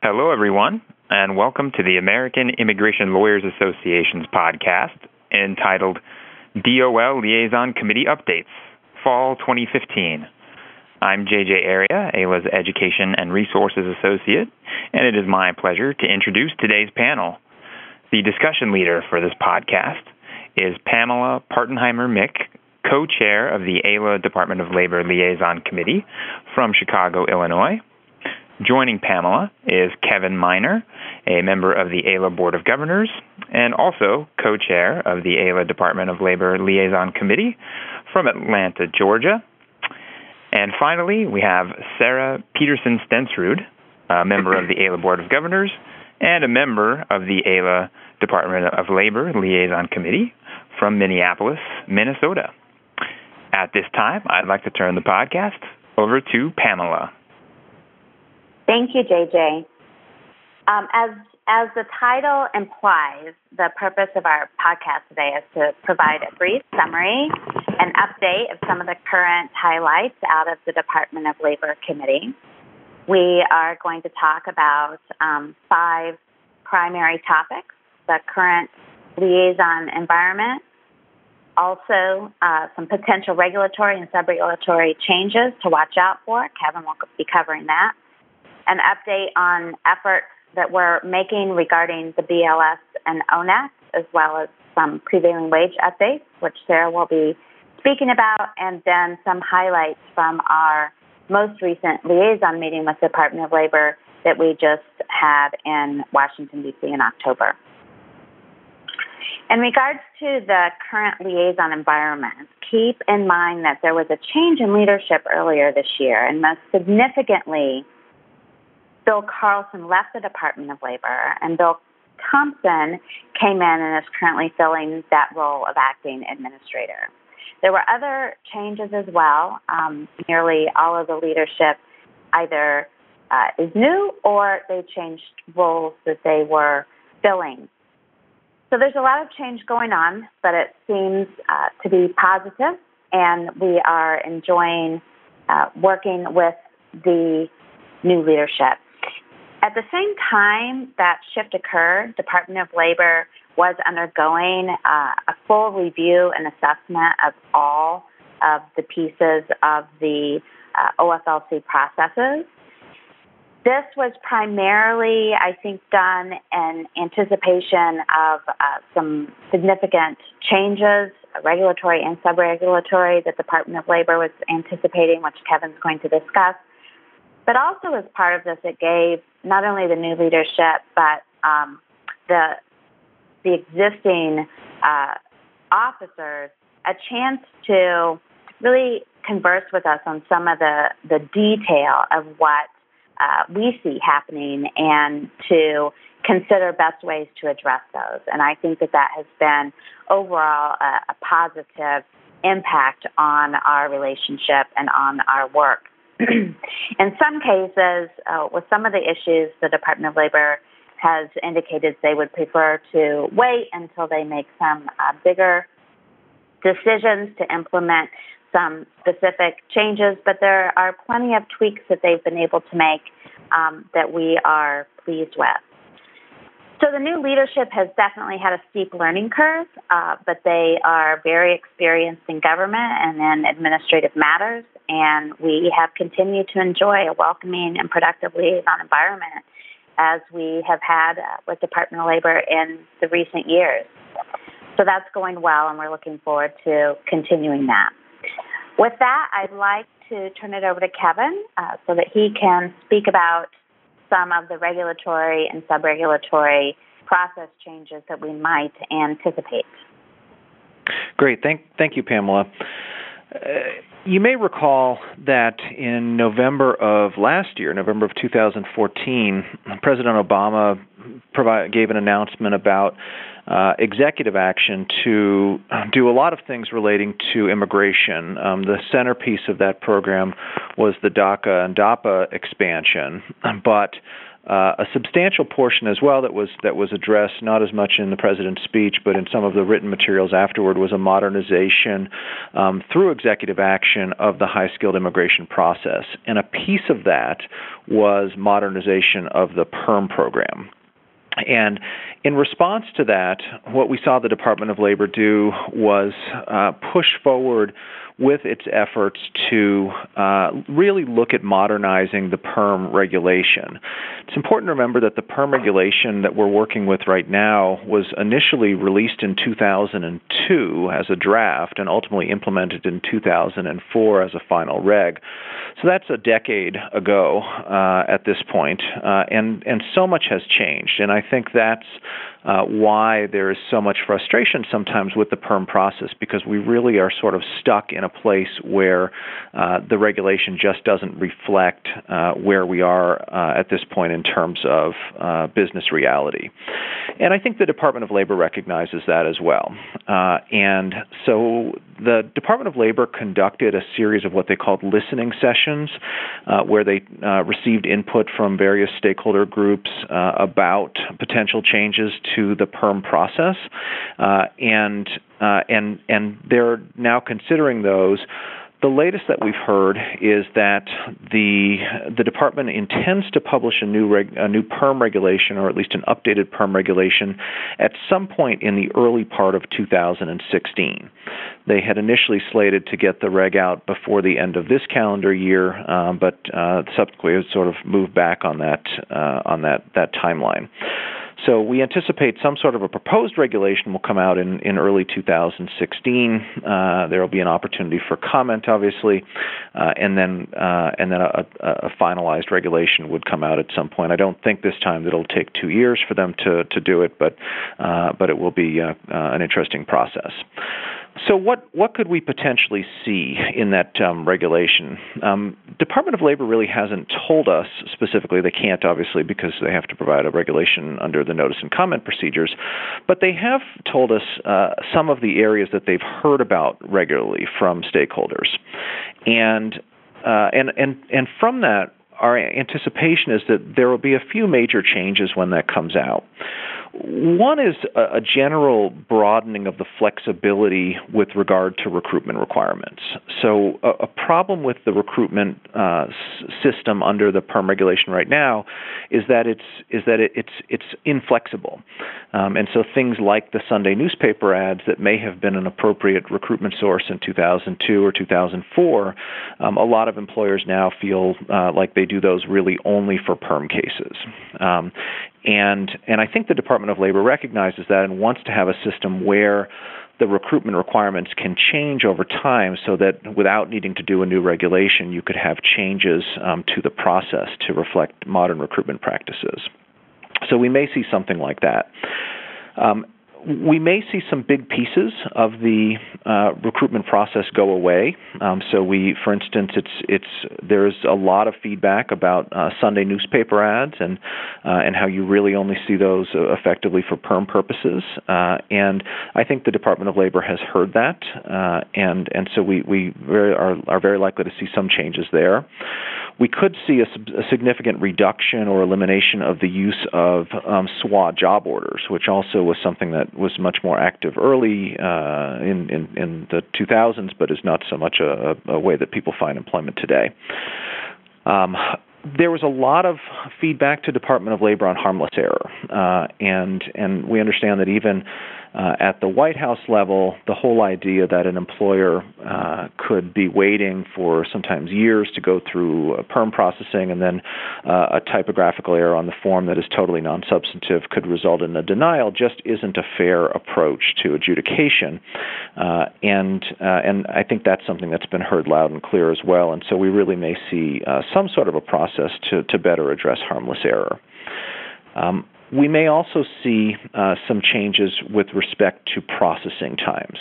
Hello, everyone, and welcome to the American Immigration Lawyers Association's podcast entitled DOL Liaison Committee Updates, Fall 2015. I'm JJ Area, AILA's Education and Resources Associate, and it is my pleasure to introduce today's panel. The discussion leader for this podcast is Pamela Partenheimer-Mick, co-chair of the AILA Department of Labor Liaison Committee from Chicago, Illinois. Joining Pamela is Kevin Miner, a member of the AILA Board of Governors and also co-chair of the AILA Department of Labor Liaison Committee from Atlanta, Georgia. And finally, we have Sarah Peterson-Stensrud, a member of the AILA Board of Governors and a member of the AILA Department of Labor Liaison Committee from Minneapolis, Minnesota. At this time, I'd like to turn the podcast over to Pamela. Thank you, JJ. As the title implies, the purpose of our podcast today is to provide a brief summary and update of some of the current highlights out of the Department of Labor Committee. We are going to talk about 5 primary topics: the current liaison environment, also some potential regulatory and sub-regulatory changes to watch out for. Kevin will be covering that. An update on efforts that we're making regarding the BLS and ONET, as well as some prevailing wage updates, which Sarah will be speaking about, and then some highlights from our most recent liaison meeting with the Department of Labor that we just had in Washington, D.C. in October. In regards to the current liaison environment, keep in mind that there was a change in leadership earlier this year, and most significantly, Bill Carlson left the Department of Labor, and Bill Thompson came in and is currently filling that role of acting administrator. There were other changes as well. Nearly all of the leadership either is new or they changed roles that they were filling. So there's a lot of change going on, but it seems to be positive, and we are enjoying working with the new leadership. At the same time that shift occurred, Department of Labor was undergoing a full review and assessment of all of the pieces of the OFLC processes. This was primarily, I think, done in anticipation of some significant changes, regulatory and sub-regulatory, that the Department of Labor was anticipating, which Kevin's going to discuss. But also as part of this, it gave not only the new leadership, but the existing officers a chance to really converse with us on some of the detail of what we see happening and to consider best ways to address those. And I think that has been overall a positive impact on our relationship and on our work. In some cases, with some of the issues, the Department of Labor has indicated they would prefer to wait until they make some bigger decisions to implement some specific changes, but there are plenty of tweaks that they've been able to make that we are pleased with. So the new leadership has definitely had a steep learning curve, but they are very experienced in government and in administrative matters, and we have continued to enjoy a welcoming and productive liaison environment as we have had with Department of Labor in the recent years. So that's going well, and we're looking forward to continuing that. With that, I'd like to turn it over to Kevin so that he can speak about some of the regulatory and sub-regulatory process changes that we might anticipate. Great. Thank you, Pamela. You may recall that in November of last year, November of 2014, President Obama gave an announcement about executive action to do a lot of things relating to immigration. The centerpiece of that program was the DACA and DAPA expansion, but a substantial portion as well that was addressed, not as much in the president's speech, but in some of the written materials afterward, was a modernization through executive action of the high-skilled immigration process. And a piece of that was modernization of the PERM program. And in response to that, what we saw the Department of Labor do was push forward with its efforts to really look at modernizing the PERM regulation. It's important to remember that the PERM regulation that we're working with right now was initially released in 2002 as a draft and ultimately implemented in 2004 as a final reg. So that's a decade ago at this point, and so much has changed. And I think that's why there is so much frustration sometimes with the PERM process, because we really are sort of stuck in a place where the regulation just doesn't reflect where we are at this point in terms of business reality. And I think the Department of Labor recognizes that as well. And so the Department of Labor conducted a series of what they called listening sessions, where they received input from various stakeholder groups about potential changes to the PERM process, and they're now considering those. The latest that we've heard is that the department intends to publish a new PERM regulation, or at least an updated PERM regulation, at some point in the early part of 2016. They had initially slated to get the reg out before the end of this calendar year, but subsequently have sort of moved back on that timeline. So we anticipate some sort of a proposed regulation will come out in early 2016. There will be an opportunity for comment, obviously, and then a finalized regulation would come out at some point. I don't think this time it'll take 2 years for them to do it, but it will be an interesting process. So what could we potentially see in that regulation? Department of Labor really hasn't told us specifically. They can't, obviously, because they have to provide a regulation under the notice and comment procedures. But they have told us some of the areas that they've heard about regularly from stakeholders, and from that, our anticipation is that there will be a few major changes when that comes out. One is a general broadening of the flexibility with regard to recruitment requirements. So a problem with the recruitment system under the PERM regulation right now is that it's inflexible, and so things like the Sunday newspaper ads that may have been an appropriate recruitment source in 2002 or 2004, a lot of employers now feel like they do those really only for PERM cases. And I think the Department of Labor recognizes that and wants to have a system where the recruitment requirements can change over time so that without needing to do a new regulation, you could have changes to the process to reflect modern recruitment practices. So we may see something like that. We may see some big pieces of the recruitment process go away. So for instance, there's a lot of feedback about Sunday newspaper ads and how you really only see those effectively for PERM purposes. And I think the Department of Labor has heard that, and so we are very likely to see some changes there. We could see a significant reduction or elimination of the use of SWA job orders, which also was something that was much more active early in the 2000s, but is not so much a way that people find employment today. There was a lot of feedback to Department of Labor on harmless error, and we understand that even at the White House level, the whole idea that an employer could be waiting for sometimes years to go through PERM processing and then a typographical error on the form that is totally non-substantive could result in a denial just isn't a fair approach to adjudication. And I think that's something that's been heard loud and clear as well. And so we really may see some sort of a process to better address harmless error. We may also see some changes with respect to processing times.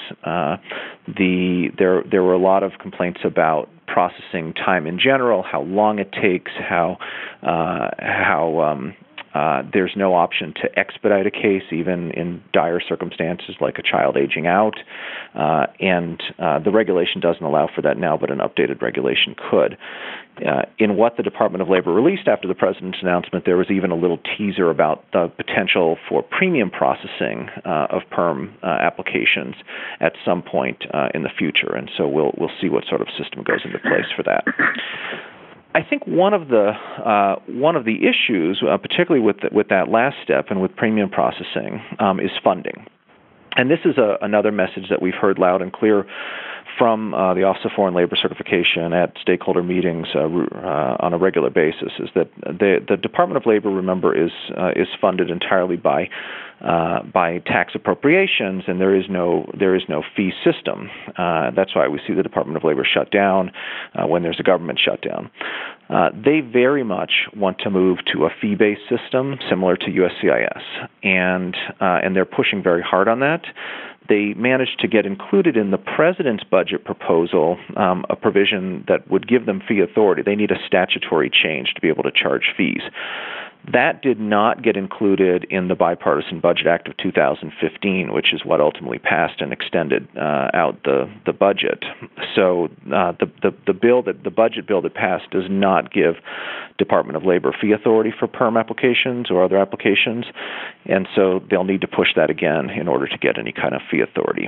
There were a lot of complaints about processing time in general, how long it takes, how There's no option to expedite a case, even in dire circumstances like a child aging out, and the regulation doesn't allow for that now, but an updated regulation could. In what the Department of Labor released after the President's announcement, there was even a little teaser about the potential for premium processing of PERM applications at some point in the future, and so we'll see what sort of system goes into place for that. I think one of the issues, particularly with that last step and with premium processing, is funding. And this is another message that we've heard loud and clear from the Office of Foreign Labor Certification at stakeholder meetings on a regular basis, is that the Department of Labor, remember, is funded entirely by tax appropriations, and there is no fee system. That's why we see the Department of Labor shut down when there's a government shutdown. They very much want to move to a fee-based system similar to USCIS, and they're pushing very hard on that. They managed to get included in the President's budget proposal a provision that would give them fee authority. They need a statutory change to be able to charge fees. That did not get included in the Bipartisan Budget Act of 2015, which is what ultimately passed and extended out the budget. So the budget bill that passed does not give Department of Labor fee authority for PERM applications or other applications, and so they'll need to push that again in order to get any kind of fee authority.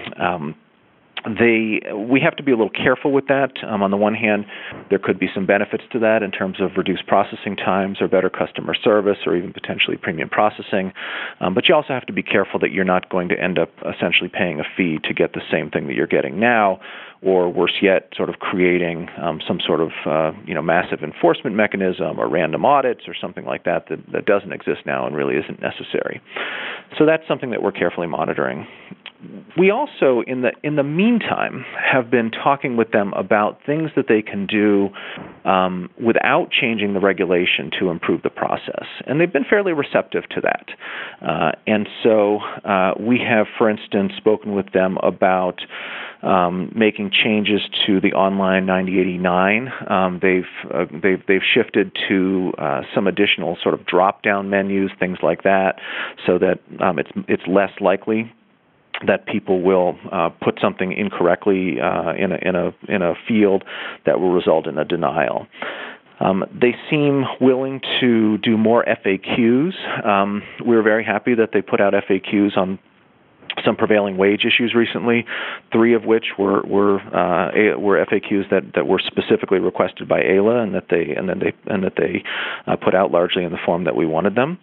We have to be a little careful with that. On the one hand, there could be some benefits to that in terms of reduced processing times or better customer service or even potentially premium processing. But you also have to be careful that you're not going to end up essentially paying a fee to get the same thing that you're getting now, or worse yet, sort of creating some sort of massive enforcement mechanism or random audits or something like that doesn't exist now and really isn't necessary. So that's something that we're carefully monitoring. We also, in the meantime, have been talking with them about things that they can do without changing the regulation to improve the process, and they've been fairly receptive to that. And so we have, for instance, spoken with them about making changes to the online 9089. They've shifted to some additional sort of drop-down menus, things like that, so that it's less likely that people will put something incorrectly in a field that will result in a denial. They seem willing to do more FAQs. We're very happy that they put out FAQs on some prevailing wage issues recently, 3 of which were FAQs that were specifically requested by AILA, and that they put out largely in the form that we wanted them,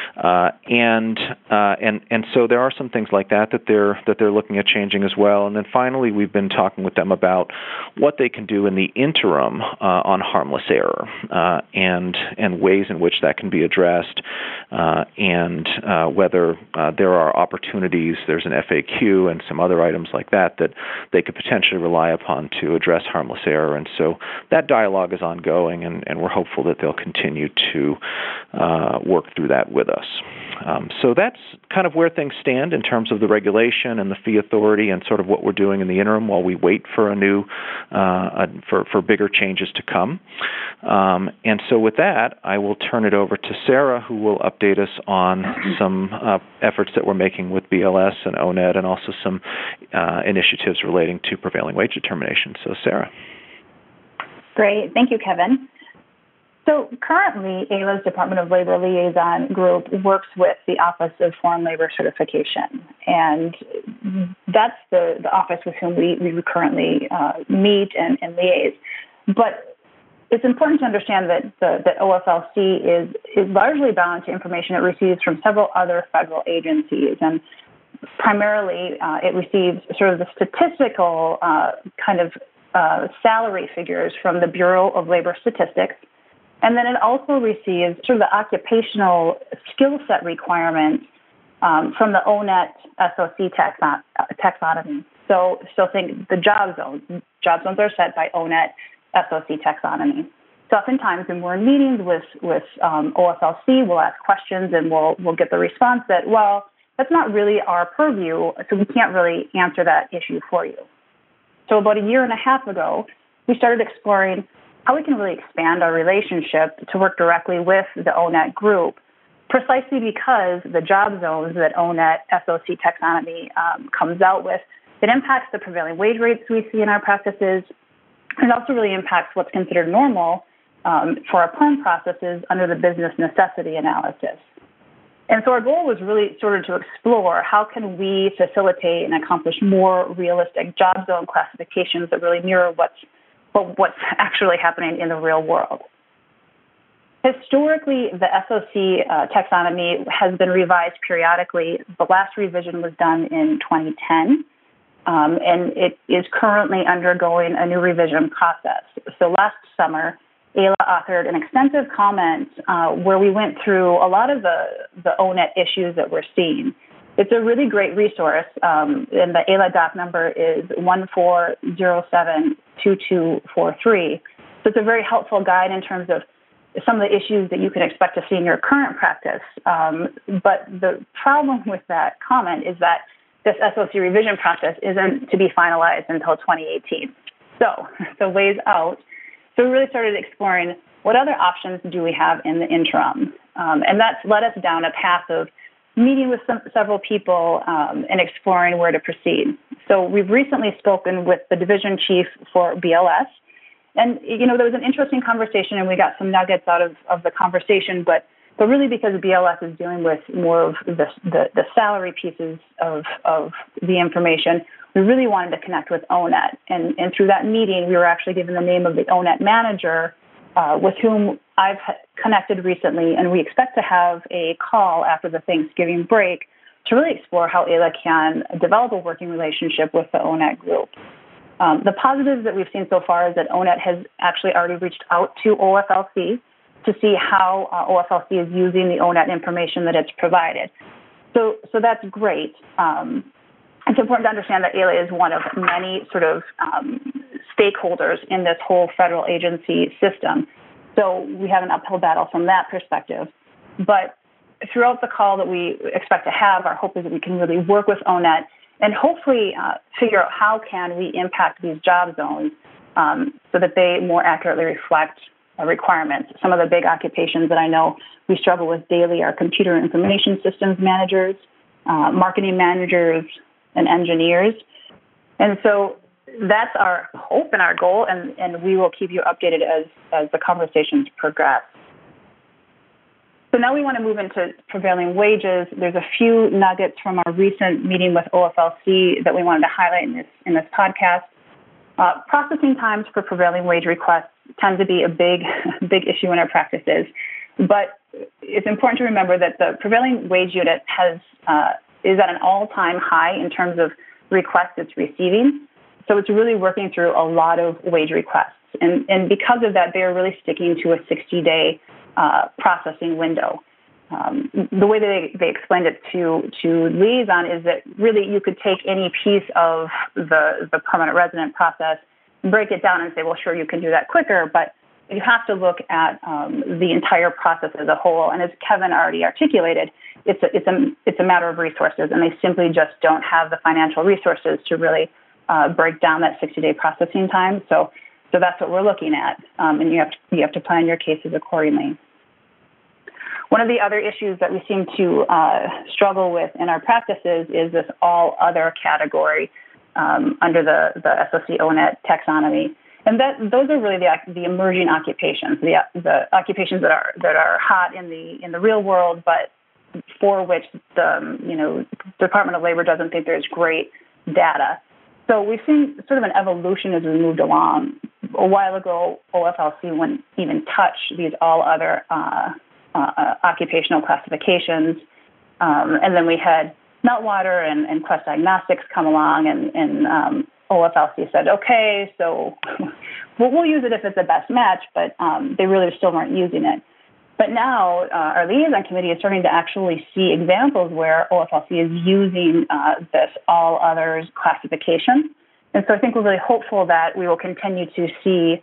and so there are some things like that they're looking at changing as well. And then finally, we've been talking with them about what they can do in the interim on harmless error and ways in which that can be addressed, and whether there are opportunities. There's an FAQ and some other items like that they could potentially rely upon to address harmless error. And so that dialogue is ongoing, and we're hopeful that they'll continue to work through that with us. So that's kind of where things stand in terms of the regulation and the fee authority and sort of what we're doing in the interim while we wait for for bigger changes to come. And so with that, I will turn it over to Sarah, who will update us on some efforts that we're making with BLS and ONED, and also some initiatives relating to prevailing wage determination. So Sarah. Great. Thank you, Kevin. So currently, AILA's Department of Labor Liaison Group works with the Office of Foreign Labor Certification, and that's the office with whom we currently meet and liaise. But it's important to understand that the OFLC is largely bound to information it receives from several other federal agencies, and primarily it receives sort of the statistical salary figures from the Bureau of Labor Statistics. And then it also receives sort of the occupational skill set requirements from the ONET SOC taxonomy. So think the job zones. Job zones are set by ONET SOC taxonomy. So oftentimes when we're in meetings with OFLC, we'll ask questions and we'll get the response that, well, that's not really our purview, so we can't really answer that issue for you. So about 1.5 years ago, we started exploring how we can really expand our relationship to work directly with the ONET group precisely because the job zones that ONET SOC taxonomy comes out with, it impacts the prevailing wage rates we see in our practices. It also really impacts what's considered normal for our perm processes under the business necessity analysis. And so our goal was really sort of to explore how can we facilitate and accomplish more realistic job zone classifications that really mirror what's actually happening in the real world. Historically, the SOC taxonomy has been revised periodically. The last revision was done in 2010, and it is currently undergoing a new revision process. So last summer, AILA authored an extensive comment where we went through a lot of the ONET issues that we're seeing. It's a really great resource, and the AILA doc number is 14072243. So it's a very helpful guide in terms of some of the issues that you can expect to see in your current practice. But the problem with that comment is that this SOC revision process isn't to be finalized until 2018. So it's a ways out. So we really started exploring what other options do we have in the interim. And that's led us down a path of meeting with several people and exploring where to proceed. So we've recently spoken with the division chief for BLS. And, there was an interesting conversation, and we got some nuggets out of the conversation, but really because BLS is dealing with more of the salary pieces of the information, we really wanted to connect with ONET. And through that meeting, we were actually given the name of the ONET manager with whom I've connected recently, and we expect to have a call after the Thanksgiving break to really explore how AILA can develop a working relationship with the ONET group. The positives that we've seen so far is that ONET has actually already reached out to OFLC to see how OFLC is using the ONET information that it's provided. So that's great. It's important to understand that AILA is one of many sort of stakeholders in this whole federal agency system. So we have an uphill battle from that perspective. But throughout the call that we expect to have, our hope is that we can really work with ONET and hopefully figure out how can we impact these job zones so that they more accurately reflect requirements. Some of the big occupations that I know we struggle with daily are computer information systems managers, marketing managers, and engineers. And so that's our hope and our goal, and we will keep you updated as the conversations progress. So now we want to move into prevailing wages. There's a few nuggets from our recent meeting with OFLC that we wanted to highlight in this podcast. Processing times for prevailing wage requests tend to be a big issue in our practices, but it's important to remember that the prevailing wage unit is at an all-time high in terms of requests it's receiving. So it's really working through a lot of wage requests. And because of that, they're really sticking to a 60-day processing window. The way that they explained it to Liaison is that really you could take any piece of the permanent resident process and break it down and say, well, sure, you can do that quicker, but you have to look at the entire process as a whole. And as Kevin already articulated, it's a matter of resources, and they simply just don't have the financial resources to really break down that 60-day processing time. So that's what we're looking at, and you have to plan your cases accordingly. One of the other issues that we seem to struggle with in our practices is this all other category under the SOC ONET taxonomy. And those are really the emerging occupations, the occupations that are hot in the real world, but for which the Department of Labor doesn't think there's great data. So we've seen sort of an evolution as we moved along. A while ago, OFLC wouldn't even touch these all other occupational classifications, and then we had Meltwater and Quest Diagnostics come along, and OFLC said, okay, so we'll use it if it's the best match, but they really still weren't using it. But now our liaison committee is starting to actually see examples where OFLC is using this all others classification. And so I think we're really hopeful that we will continue to see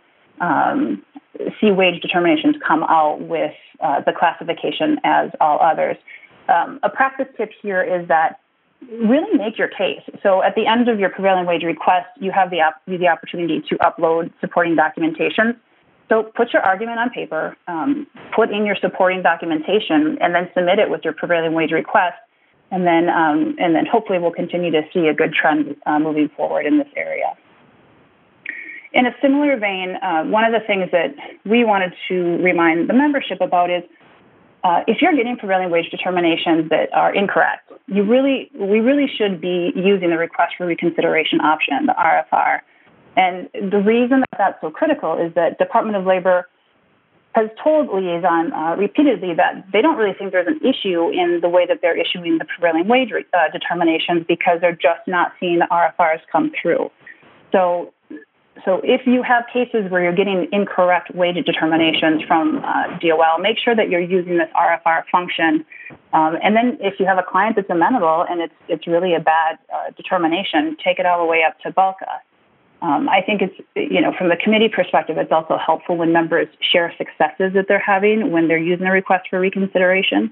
wage determinations come out with the classification as all others. A practice tip here is that really make your case. So at the end of your prevailing wage request, you have the opportunity to upload supporting documentation. So put your argument on paper, put in your supporting documentation, and then submit it with your prevailing wage request. And then hopefully we'll continue to see a good trend moving forward in this area. In a similar vein, one of the things that we wanted to remind the membership about is if you're getting prevailing wage determinations that are incorrect, we really should be using the request for reconsideration option, the RFR. And the reason that that's so critical is that Department of Labor has told Liaison repeatedly that they don't really think there's an issue in the way that they're issuing the prevailing wage determinations because they're just not seeing the RFRs come through. So if you have cases where you're getting incorrect wage determinations from DOL, make sure that you're using this RFR function. And then if you have a client that's amenable and it's really a bad determination, take it all the way up to BALCA. I think it's, from the committee perspective, it's also helpful when members share successes that they're having when they're using a request for reconsideration.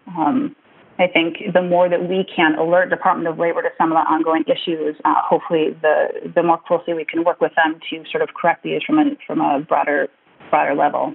I think the more that we can alert Department of Labor to some of the ongoing issues, hopefully the more closely we can work with them to sort of correct these from a broader level.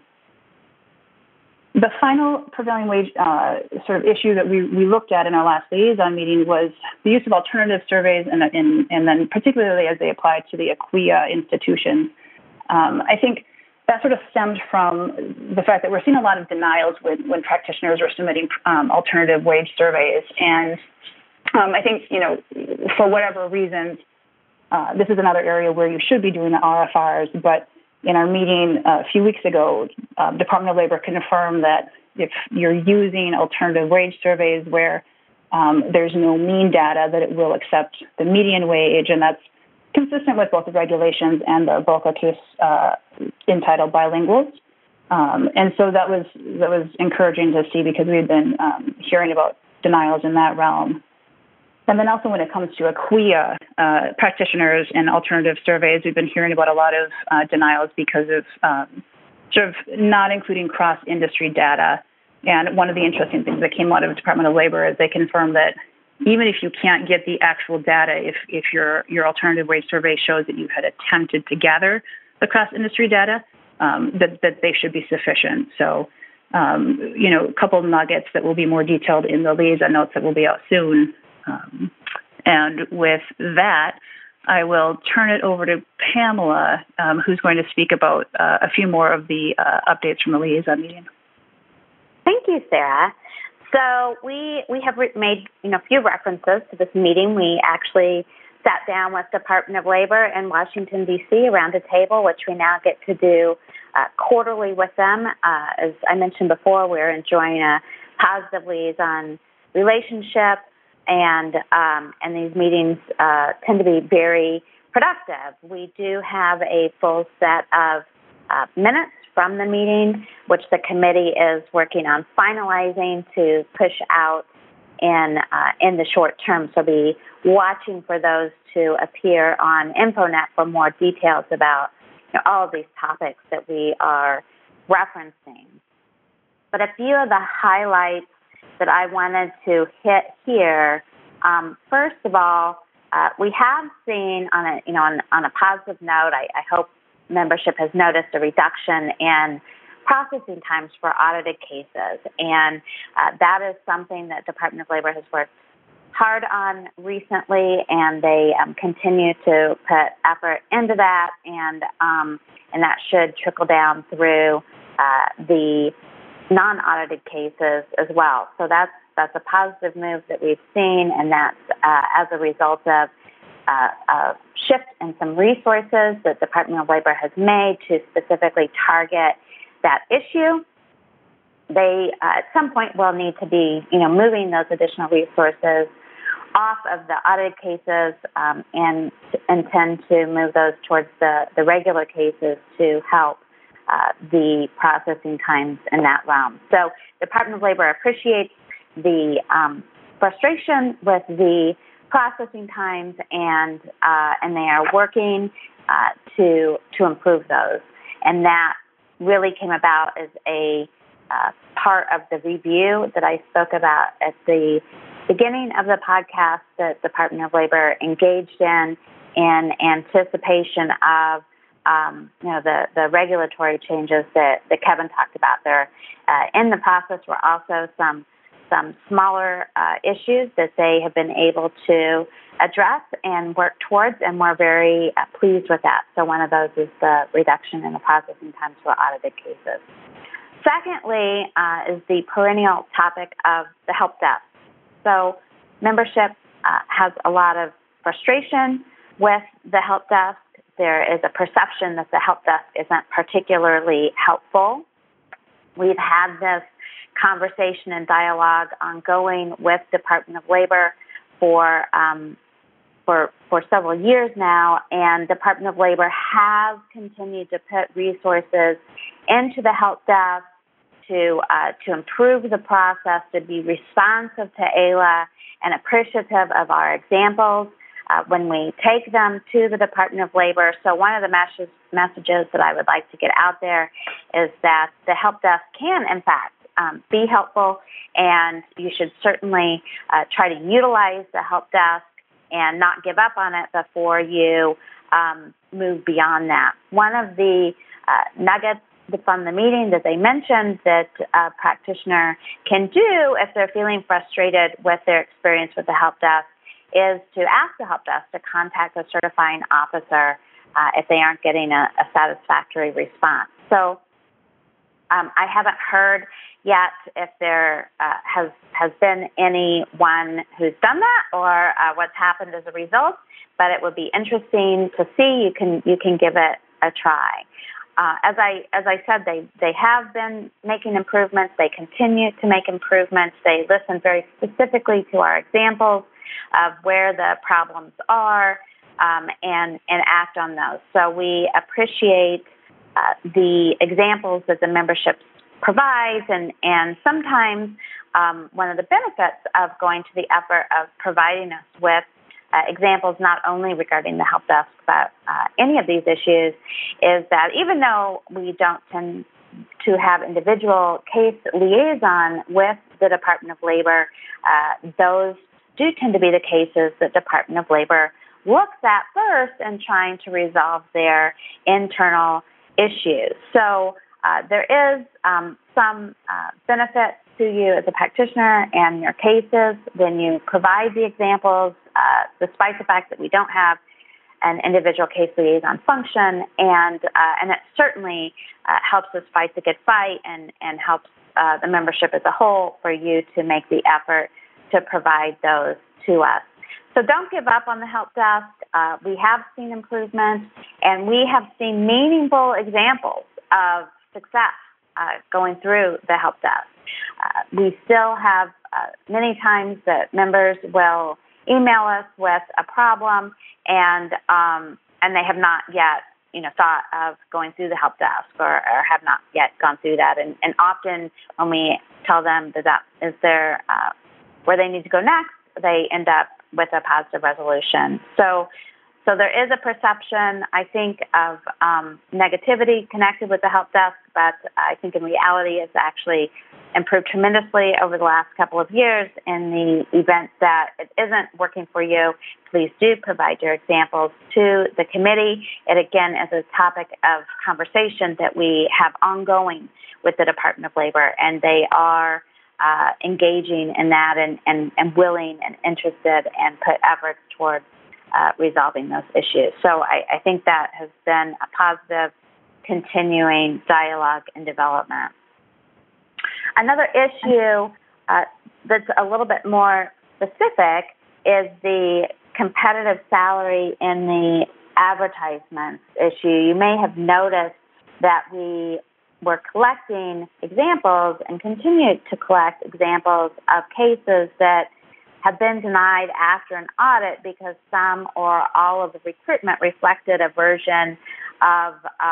The final prevailing wage sort of issue that we looked at in our last liaison meeting was the use of alternative surveys, and then particularly as they apply to the ACWIA institutions. I think that sort of stemmed from the fact that we're seeing a lot of denials when practitioners are submitting alternative wage surveys. And I think, for whatever reasons, this is another area where you should be doing the RFRs, but in our meeting a few weeks ago, Department of Labor confirmed that if you're using alternative wage surveys where there's no mean data, that it will accept the median wage, and that's consistent with both the regulations and the BALCA case entitled Bilinguals. And so that was encouraging to see because we've been hearing about denials in that realm. And then also when it comes to ACWIA practitioners and alternative surveys, we've been hearing about a lot of denials because of sort of not including cross-industry data. And one of the interesting things that came out of the Department of Labor is they confirmed that even if you can't get the actual data, if your alternative wage survey shows that you had attempted to gather the cross-industry data, that they should be sufficient. So, a couple of nuggets that will be more detailed in the liaison notes that will be out soon. And with that, I will turn it over to Pamela, who's going to speak about a few more of the updates from the liaison meeting. Thank you, Sarah. So we have made a few references to this meeting. We actually sat down with Department of Labor in Washington, D.C. around a table, which we now get to do quarterly with them. As I mentioned before, we're enjoying a positive liaison relationship. And these meetings tend to be very productive. We do have a full set of minutes from the meeting, which the committee is working on finalizing to push out in the short term. So be watching for those to appear on InfoNet for more details about all of these topics that we are referencing. But a few of the highlights that I wanted to hit here. First of all, we have seen on a positive note, I hope membership has noticed a reduction in processing times for audited cases. And that is something that Department of Labor has worked hard on recently, and they continue to put effort into that, and that should trickle down through the non-audited cases as well. So that's a positive move that we've seen, and that's as a result of a shift in some resources that Department of Labor has made to specifically target that issue. They at some point will need to be, moving those additional resources off of the audited cases and intend to move those towards the regular cases to help the processing times in that realm. So Department of Labor appreciates the frustration with the processing times, and they are working to improve those. And that really came about as a part of the review that I spoke about at the beginning of the podcast that Department of Labor engaged in anticipation of the regulatory changes that Kevin talked about. There, in the process, were also some smaller issues that they have been able to address and work towards, and we're very pleased with that. So one of those is the reduction in the processing times for audited cases. Secondly, is the perennial topic of the help desk. So membership has a lot of frustration with the help desk. There is a perception that the help desk isn't particularly helpful. We've had this conversation and dialogue ongoing with Department of Labor for several years now, and Department of Labor has continued to put resources into the help desk to improve the process, to be responsive to AILA and appreciative of our examples when we take them to the Department of Labor. So one of the messages that I would like to get out there is that the help desk can, in fact, be helpful, and you should certainly try to utilize the help desk and not give up on it before you move beyond that. One of the nuggets from the meeting that they mentioned that a practitioner can do if they're feeling frustrated with their experience with the help desk is to ask the help desk to contact a certifying officer if they aren't getting a satisfactory response. So I haven't heard yet if there has been anyone who's done that or what's happened as a result, but it would be interesting to see. You can give it a try. As I said, they have been making improvements. They continue to make improvements. They listen very specifically to our examples of where the problems are and act on those. So we appreciate the examples that the membership provides, and sometimes one of the benefits of going to the effort of providing us with examples not only regarding the help desk but any of these issues is that even though we don't tend to have individual case liaison with the Department of Labor, those do tend to be the cases that Department of Labor looks at first in trying to resolve their internal issues. So there is some benefit to you as a practitioner and your cases when you provide the examples, despite the fact that we don't have an individual case liaison function, and it certainly helps us fight the good fight and helps the membership as a whole for you to make the effort to provide those to us. So don't give up on the help desk. We have seen improvements, and we have seen meaningful examples of success going through the help desk. We still have many times that members will email us with a problem, and they have not yet thought of going through the help desk or have not yet gone through that. And often when we tell them that is their where they need to go next, they end up with a positive resolution. So there is a perception, I think, of negativity connected with the help desk, but I think in reality it's actually improved tremendously over the last couple of years. In the event that it isn't working for you, please do provide your examples to the committee. It, again, is a topic of conversation that we have ongoing with the Department of Labor, and they are engaging in that and willing and interested and put efforts towards resolving those issues. So I think that has been a positive continuing dialogue and development. Another issue that's a little bit more specific is the competitive salary in the advertisements issue. You may have noticed that we were collecting examples and continue to collect examples of cases that have been denied after an audit because some or all of the recruitment reflected a version of,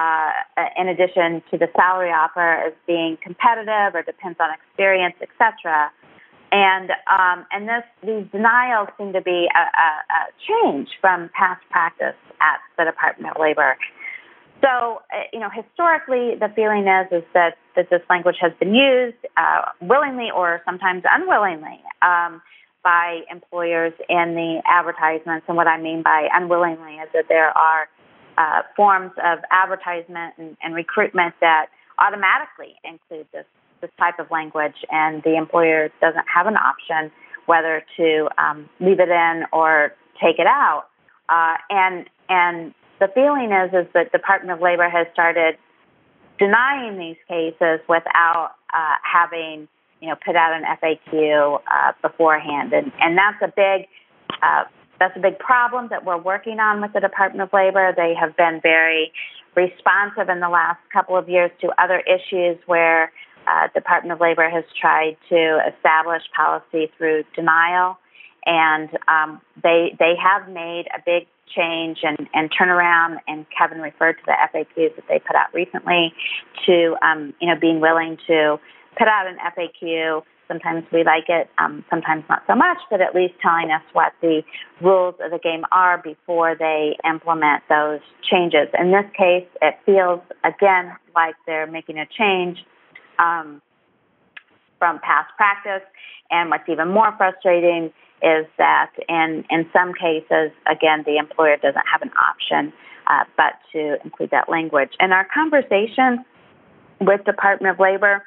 in addition to the salary offer, as being competitive or depends on experience, etc. And these denials seem to be a change from past practice at the Department of Labor. So, historically, the feeling is that this language has been used willingly or sometimes unwillingly by employers in the advertisements. And what I mean by unwillingly is that there are forms of advertisement and recruitment that automatically include this type of language, and the employer doesn't have an option whether to leave it in or take it out. And the feeling is that the Department of Labor has started denying these cases without having put out an FAQ beforehand, and that's a big problem that we're working on with the Department of Labor. They have been very responsive in the last couple of years to other issues where Department of Labor has tried to establish policy through denial, and they have made a big change and turnaround. And Kevin referred to the FAQs that they put out recently to being willing to put out an FAQ. Sometimes we like it, sometimes not so much, but at least telling us what the rules of the game are before they implement those changes. In this case, it feels, again, like they're making a change from past practice. And what's even more frustrating is that in some cases, again, the employer doesn't have an option but to include that language. In our conversation with Department of Labor,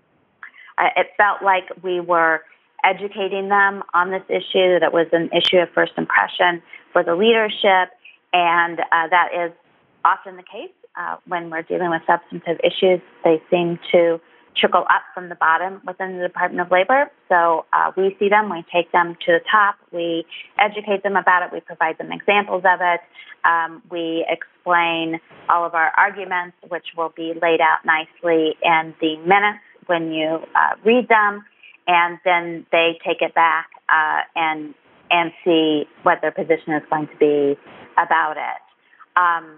it felt like we were educating them on this issue, that it was an issue of first impression for the leadership, and that is often the case when we're dealing with substantive issues. They seem to trickle up from the bottom within the Department of Labor. So we see them, we take them to the top, we educate them about it, we provide them examples of it, we explain all of our arguments, which will be laid out nicely in the minutes when you read them, and then they take it back and see what their position is going to be about it.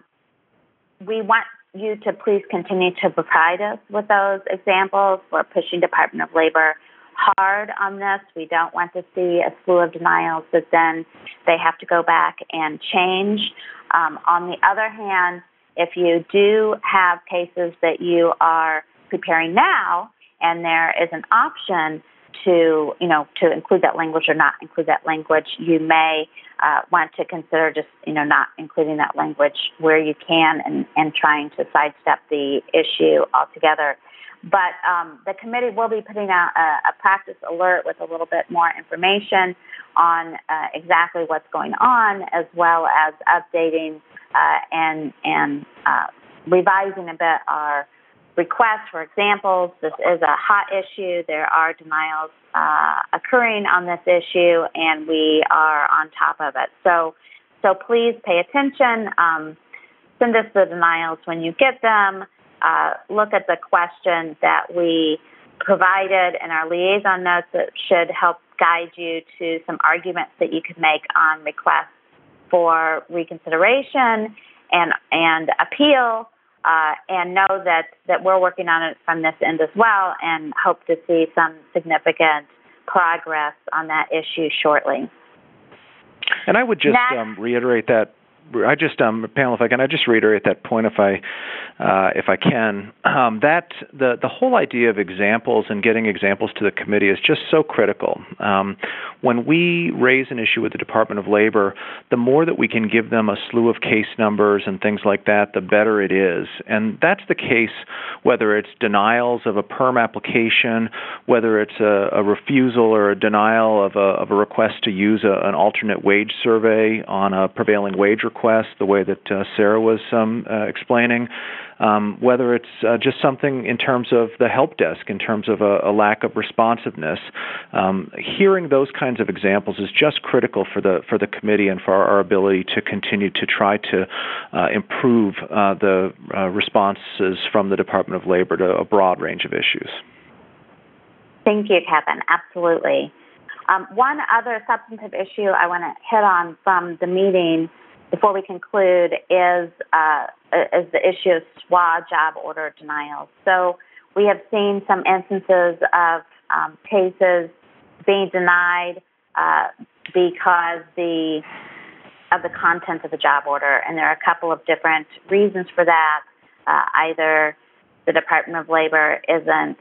We want you to please continue to provide us with those examples. We're pushing Department of Labor hard on this. We don't want to see a slew of denials that then they have to go back and change. On the other hand, if you do have cases that you are preparing now, and there is an option to include that language or not include that language, you may want to consider just, not including that language where you can and trying to sidestep the issue altogether. But the committee will be putting out a practice alert with a little bit more information on exactly what's going on, as well as updating and revising a bit our requests for examples. This is a hot issue. There are denials occurring on this issue, and we are on top of it. So please pay attention. Send us the denials when you get them. Look at the question that we provided in our liaison notes that should help guide you to some arguments that you could make on requests for reconsideration and appeal. And know that we're working on it from this end as well, and hope to see some significant progress on that issue shortly. And I would just reiterate that. Pamela, if I can, I just reiterate that point if I can. That the whole idea of examples and getting examples to the committee is just so critical. When we raise an issue with the Department of Labor, the more that we can give them a slew of case numbers and things like that, the better it is. And that's the case whether it's denials of a perm application, whether it's a refusal or a denial of a request to use an alternate wage survey on a prevailing wage request, the way that Sarah was explaining, whether it's just something in terms of the help desk, in terms of a lack of responsiveness. Hearing those kinds of examples is just critical for the committee and for our ability to continue to try to improve the responses from the Department of Labor to a broad range of issues. Thank you, Kevin. Absolutely. One other substantive issue I want to hit on from the meeting before we conclude is the issue of SWA job order denials. So we have seen some instances of cases being denied because of the content of the job order, and there are a couple of different reasons for that. Either the Department of Labor isn't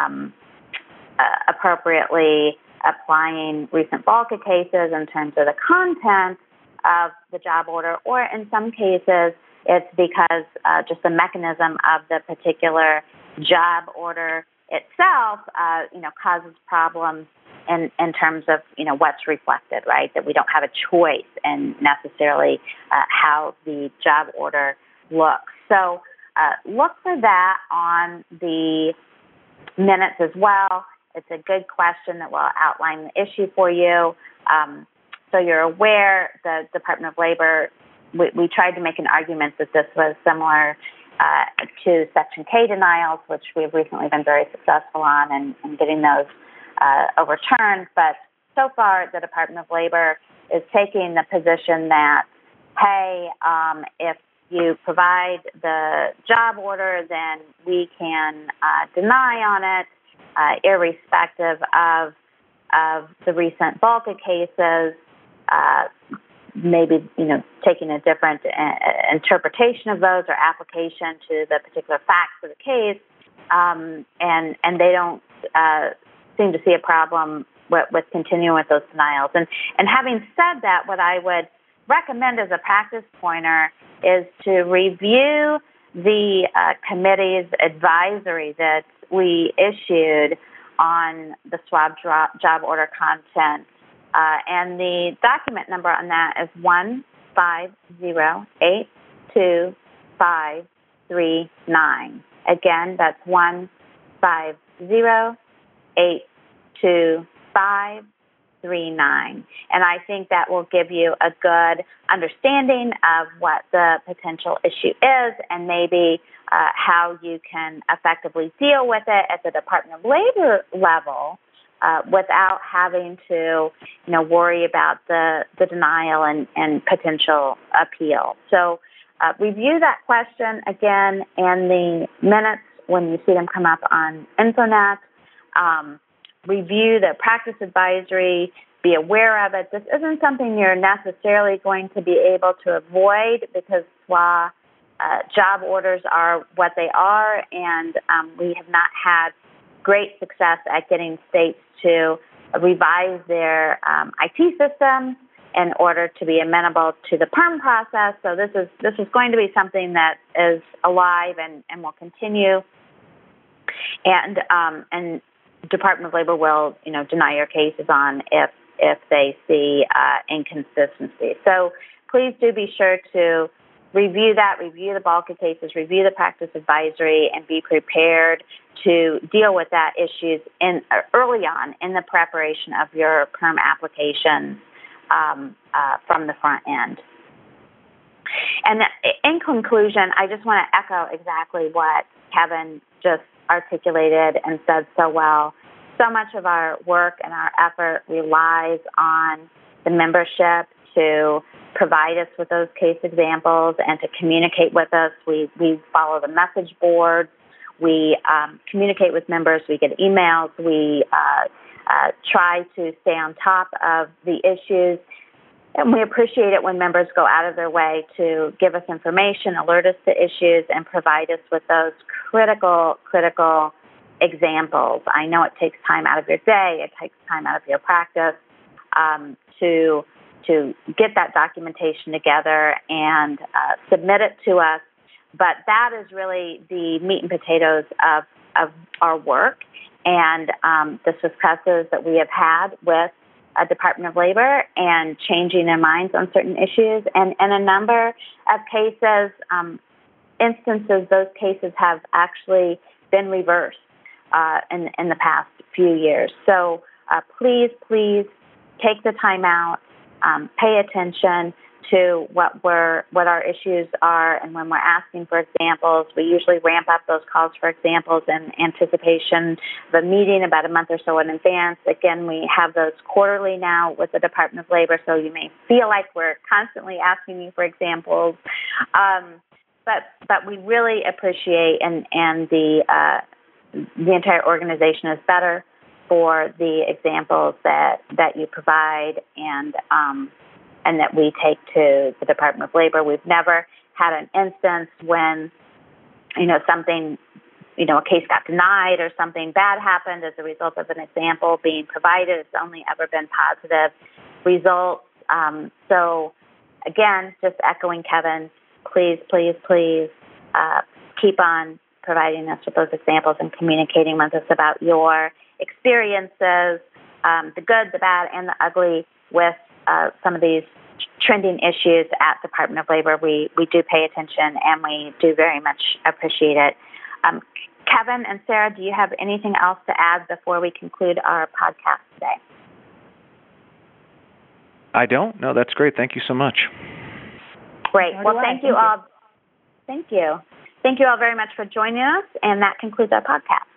appropriately applying recent VALCA cases in terms of the content of the job order, or in some cases, it's because just the mechanism of the particular job order itself, causes problems in terms of, what's reflected, right? That we don't have a choice in necessarily how the job order looks. So look for that on the minutes as well. It's a good question that will outline the issue for you. So you're aware the Department of Labor, we tried to make an argument that this was similar to Section K denials, which we've recently been very successful on and getting those overturned. But so far, the Department of Labor is taking the position that, hey, if you provide the job order, then we can deny on it, irrespective of the recent Volca cases, maybe, taking a different interpretation of those or application to the particular facts of the case, and they don't seem to see a problem with continuing with those denials. And having said that, what I would recommend as a practice pointer is to review the committee's advisory that we issued on the SWAB job order content. And the document number on that is 150825539. Again, that's 150825539. And I think that will give you a good understanding of what the potential issue is and maybe how you can effectively deal with it at the Department of Labor level without having to, worry about the denial and potential appeal. So review that question again in the minutes when you see them come up on Infonet. Review the practice advisory. Be aware of it. This isn't something you're necessarily going to be able to avoid because SWA job orders are what they are, and we have not had great success at getting states to revise their IT systems in order to be amenable to the PERM process. So this is going to be something that is alive and will continue. And Department of Labor will, deny your cases on if they see inconsistency. So please do be sure to review the Volca cases, review the practice advisory, and be prepared to deal with that issues early on in the preparation of your PERM application from the front end. And in conclusion, I just want to echo exactly what Kevin just articulated and said so well. So much of our work and our effort relies on the membership to provide us with those case examples and to communicate with us. We follow the message boards. We communicate with members. We get emails. We try to stay on top of the issues. And we appreciate it when members go out of their way to give us information, alert us to issues, and provide us with those critical examples. I know it takes time out of your day. It takes time out of your practice to get that documentation together and submit it to us. But that is really the meat and potatoes of our work and the successes that we have had with Department of Labor and changing their minds on certain issues. And a number of cases, instances, those cases have actually been reversed in the past few years. So please take the time out, pay attention to what our issues are, and when we're asking for examples, we usually ramp up those calls for examples in anticipation of a meeting about a month or so in advance. Again, we have those quarterly now with the Department of Labor, so you may feel like we're constantly asking you for examples. But we really appreciate and the entire organization is better for the examples that you provide and that we take to the Department of Labor. We've never had an instance when, something, a case got denied or something bad happened as a result of an example being provided. It's only ever been positive results. So again, just echoing Kevin, please, please, please keep on providing us with those examples and communicating with us about your experiences, the good, the bad, and the ugly with some of these trending issues at Department of Labor. We do pay attention, and we do very much appreciate it. Kevin and Sarah, do you have anything else to add before we conclude our podcast today? I don't. No, that's great. Thank you so much. Great. Well, thank you all. Thank you. Thank you all very much for joining us, and that concludes our podcast.